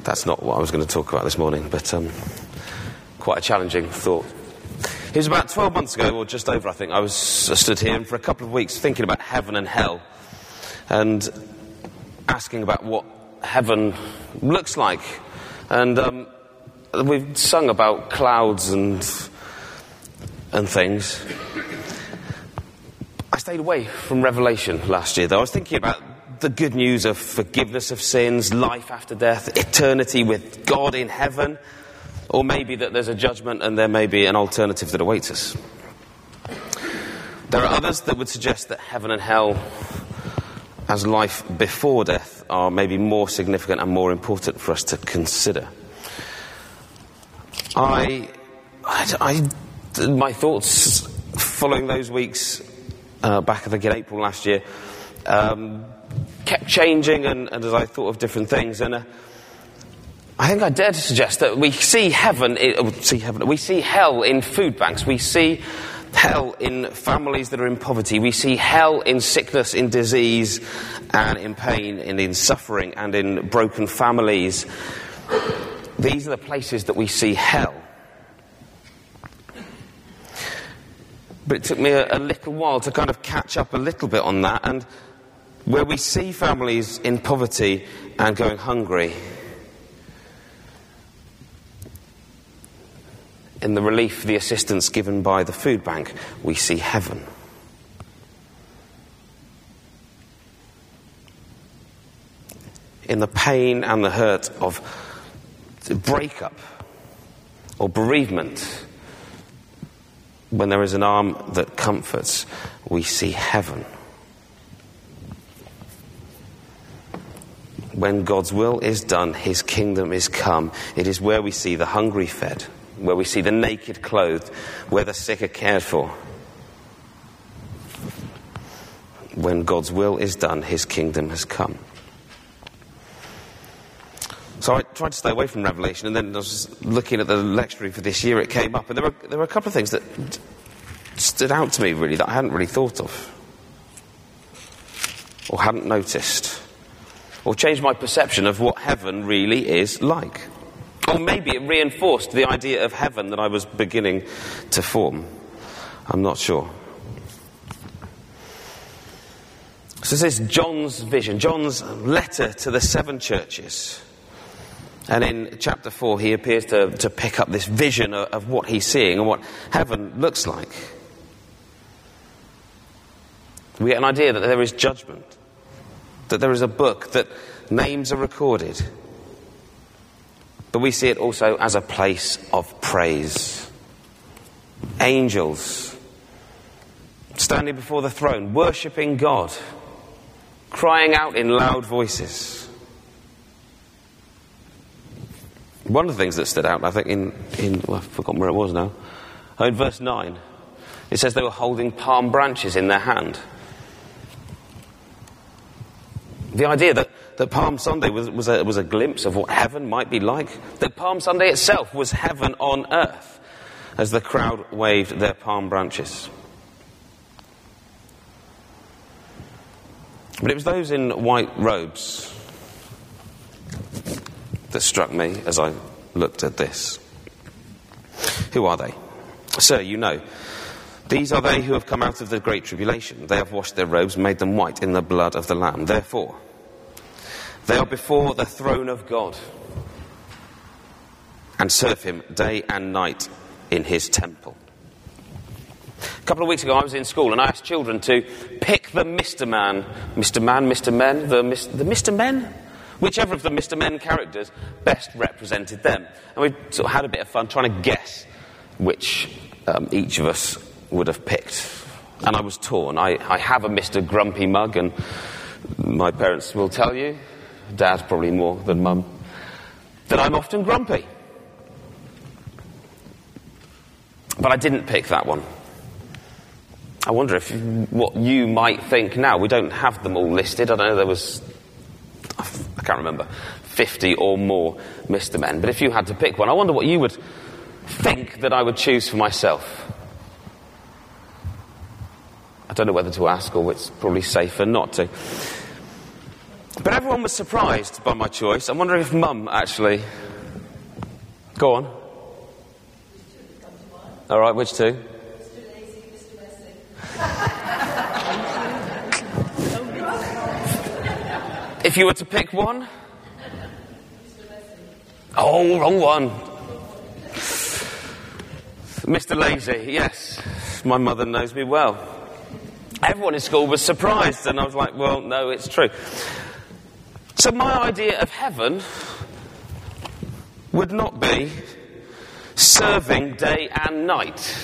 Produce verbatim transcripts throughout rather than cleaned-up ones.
That's not what I was going to talk about this morning, but um, quite a challenging thought. It was about twelve months ago, or just over, I think, I was I stood here and for a couple of weeks thinking about heaven and hell and asking about what heaven looks like. And um, we've sung about clouds and and things. I stayed away from Revelation last year, though. I was thinking about the good news of forgiveness of sins, life after death, eternity with God in heaven, or maybe that there's a judgment and there may be an alternative that awaits us. There are others that would suggest that heaven and hell as life before death are maybe more significant and more important for us to consider. I, I, I my thoughts following those weeks uh, back I think in April last year um, kept changing, and, and as I thought of different things, and uh, I think I dare to suggest that we see heaven, in, see heaven, we see hell in food banks, we see hell in families that are in poverty, we see hell in sickness, in disease, and in pain, and in suffering, and in broken families. These are the places that we see hell. But it took me a, a little while to kind of catch up a little bit on that, and where we see families in poverty and going hungry, in the relief, the assistance given by the food bank, we see heaven. In the pain and the hurt of breakup or bereavement, when there is an arm that comforts, we see heaven. When God's will is done, his kingdom is come. It is where we see the hungry fed, where we see the naked clothed, where the sick are cared for. When God's will is done, his kingdom has come. So I tried to stay away from Revelation, and then I was looking at the lectionary for this year, it came up, and there were, there were a couple of things that stood out to me, really, that I hadn't really thought of, or hadn't noticed, or changed my perception of what heaven really is like. Or maybe it reinforced the idea of heaven that I was beginning to form. I'm not sure. So this is John's vision, John's letter to the seven churches. And in chapter four, he appears to, to pick up this vision of, of what he's seeing and what heaven looks like. We get an idea that there is judgment, that there is a book, that names are recorded. But we see it also as a place of praise. Angels standing before the throne, worshipping God, crying out in loud voices. One of the things that stood out, I think, in, in well, I've forgotten where it was now. Oh, in verse nine, it says they were holding palm branches in their hand. The idea that, that Palm Sunday was, was, a, was a glimpse of what heaven might be like. That Palm Sunday itself was heaven on earth, as the crowd waved their palm branches. But it was those in white robes that struck me as I looked at this. Who are they? Sir, you know. These are they who have come out of the great tribulation. They have washed their robes, made them white in the blood of the Lamb. Therefore, they are before the throne of God and serve him day and night in his temple. A couple of weeks ago I was in school and I asked children to pick the Mister Man, Mister Man, Mister Men, the, the Mister Men? Whichever of the Mister Men characters best represented them. And we sort of had a bit of fun trying to guess which um, each of us would have picked. And I was torn. I, I have a Mister Grumpy mug, and my parents will tell you, Dad probably more than Mum, that I'm often grumpy. But I didn't pick that one. I wonder if what you might think now. We don't have them all listed. I don't know, there was, I can't remember, fifty or more Mister Men. But if you had to pick one, I wonder what you would think that I would choose for myself. I don't know whether to ask, or it's probably safer not to. But everyone was surprised by my choice. I'm wondering if Mum actually... Go on. All right, which two? Mister Lazy, Mister Wesley. If you were to pick one? Mister Wesley. Oh, wrong one. Mister Lazy, yes. My mother knows me well. Everyone in school was surprised, and I was like, well, no, it's true. So my idea of heaven would not be serving day and night.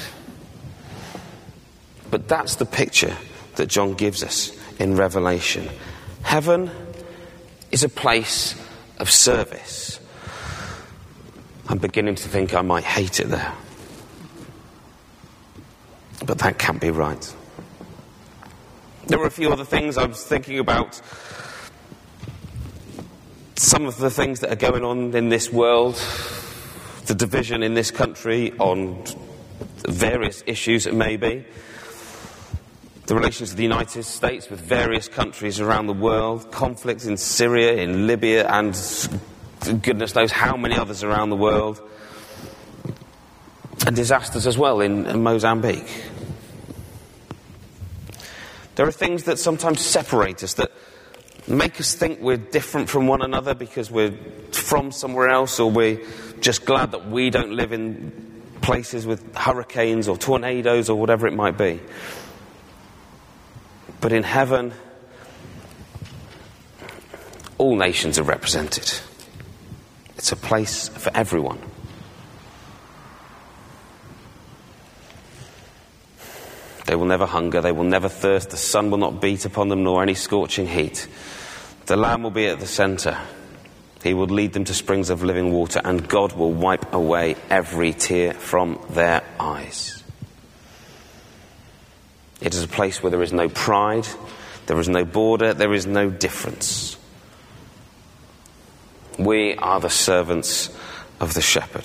But that's the picture that John gives us in Revelation. Heaven is a place of service. I'm beginning to think I might hate it there. But that can't be right. There were a few other things I was thinking about. Some of the things that are going on in this world, the division in this country on various issues it may be, the relations of the United States with various countries around the world, conflicts in Syria, in Libya, and goodness knows how many others around the world, and disasters as well in, in Mozambique. There are things that sometimes separate us, that make us think we're different from one another because we're from somewhere else, or we're just glad that we don't live in places with hurricanes or tornadoes or whatever it might be. But in heaven, all nations are represented. It's a place for everyone. They will never hunger, they will never thirst, the sun will not beat upon them, nor any scorching heat. The Lamb will be at the centre. He will lead them to springs of living water, and God will wipe away every tear from their eyes. It is a place where there is no pride, there is no border, there is no difference. We are the servants of the shepherd.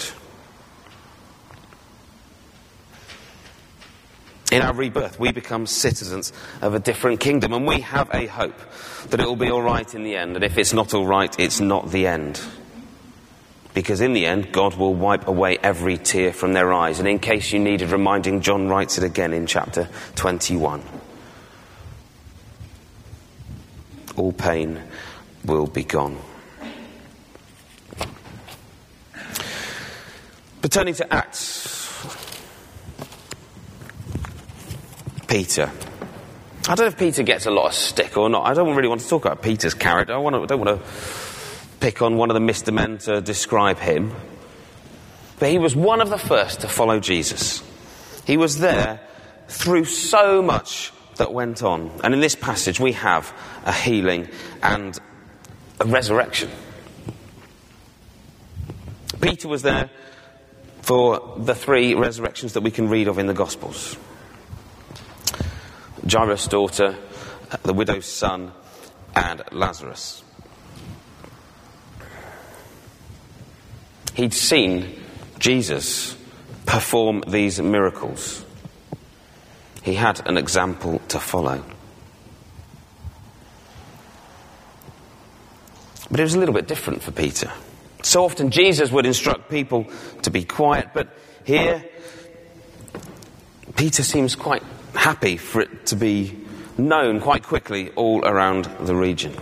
In our rebirth, we become citizens of a different kingdom, and we have a hope that it will be all right in the end, and if it's not all right, it's not the end. Because in the end, God will wipe away every tear from their eyes. And in case you needed reminding, John writes it again in chapter twenty-one. All pain will be gone. But turning to Acts, Peter. I don't know if Peter gets a lot of stick or not. I don't really want to talk about Peter's character. I, want to, I don't want to pick on one of the Mister Men to describe him. But he was one of the first to follow Jesus. He was there through so much that went on. And in this passage we have a healing and a resurrection. Peter was there for the three resurrections that we can read of in the Gospels. Jairus' daughter, the widow's son, and Lazarus. He'd seen Jesus perform these miracles. He had an example to follow. But it was a little bit different for Peter. So often Jesus would instruct people to be quiet, but here Peter seems quite happy for it to be known quite quickly all around the region.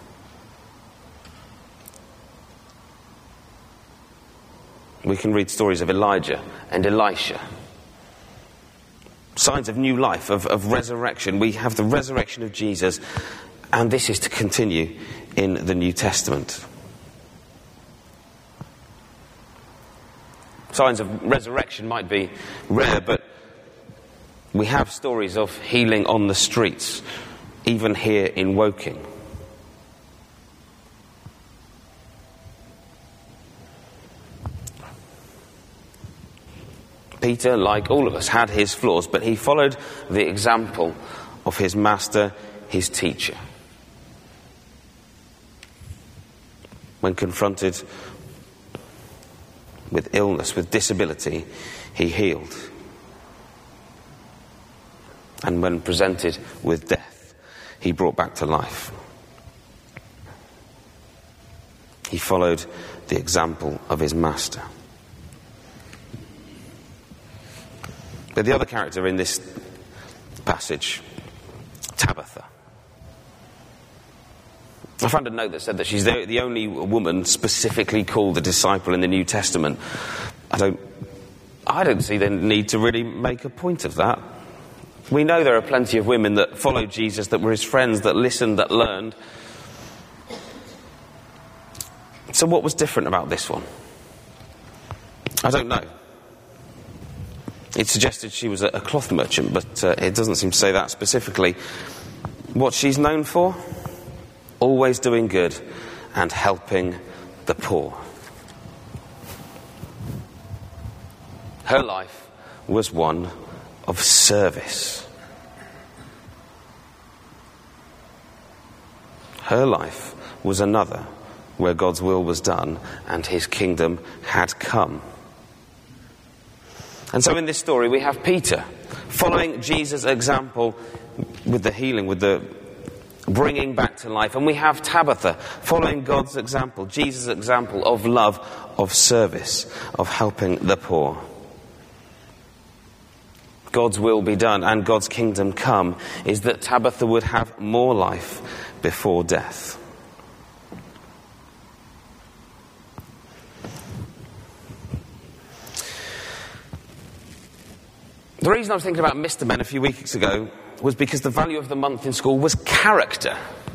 We can read stories of Elijah and Elisha. Signs of new life, of, of resurrection. We have the resurrection of Jesus, and this is to continue in the New Testament. Signs of resurrection might be rare, but we have stories of healing on the streets, even here in Woking. Peter, like all of us, had his flaws, but he followed the example of his master, his teacher. When confronted with illness, with disability, he healed. And when presented with death, he brought back to life. He followed the example of his master. But the other character in this passage, Tabitha. I found a note that said that she's the, the only woman specifically called a disciple in the New Testament. I don't, I don't see the need to really make a point of that. We know there are plenty of women that followed Jesus, that were his friends, that listened, that learned. So what was different about this one? I don't know. It suggested she was a, a cloth merchant, but uh, it doesn't seem to say that specifically. What she's known for? Always doing good and helping the poor. Her life was one of service. Her life was another where God's will was done and his kingdom had come. And so in this story we have Peter following Jesus' example with the healing, with the bringing back to life. And we have Tabitha following God's example, Jesus' example of love, of service, of helping the poor. God's will be done and God's kingdom come is that Tabitha would have more life before death. The reason I was thinking about Mister Men a few weeks ago was because the value of the month in school was character.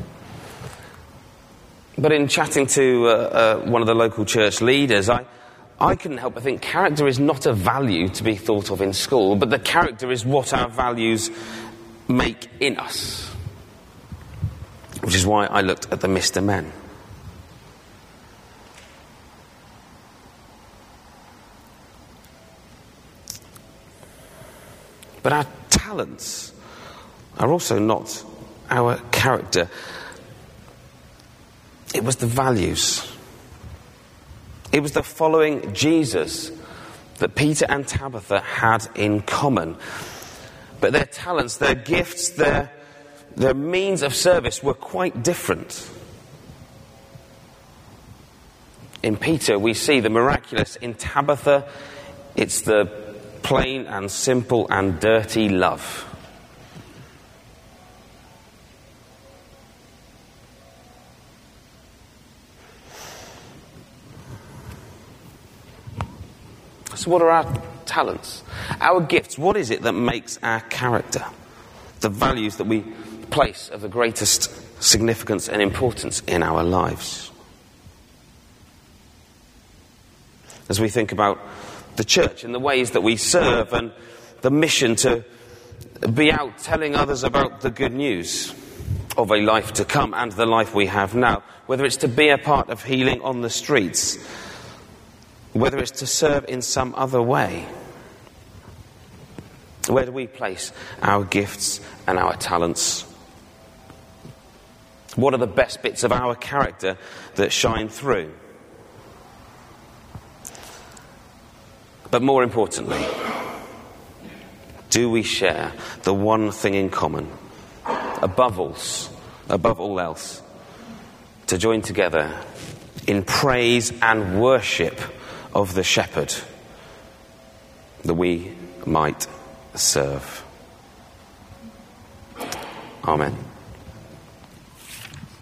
But in chatting to uh, uh, one of the local church leaders, I, I couldn't help but think character is not a value to be thought of in school, but the character is what our values make in us. Which is why I looked at the Mister Men. But our talents are also not our character. It was the values. It was the following Jesus that Peter and Tabitha had in common. But their talents, their gifts, their, their means of service were quite different. In Peter we see the miraculous. In Tabitha it's the plain and simple and dirty love. So what are our talents? Our gifts, what is it that makes our character? The values that we place of the greatest significance and importance in our lives. As we think about the church and the ways that we serve and the mission to be out telling others about the good news of a life to come and the life we have now, whether it's to be a part of healing on the streets, whether it's to serve in some other way. Where do we place our gifts and our talents? What are the best bits of our character that shine through? But more importantly, do we share the one thing in common, above all, above all else, to join together in praise and worship of the shepherd that we might serve? Amen.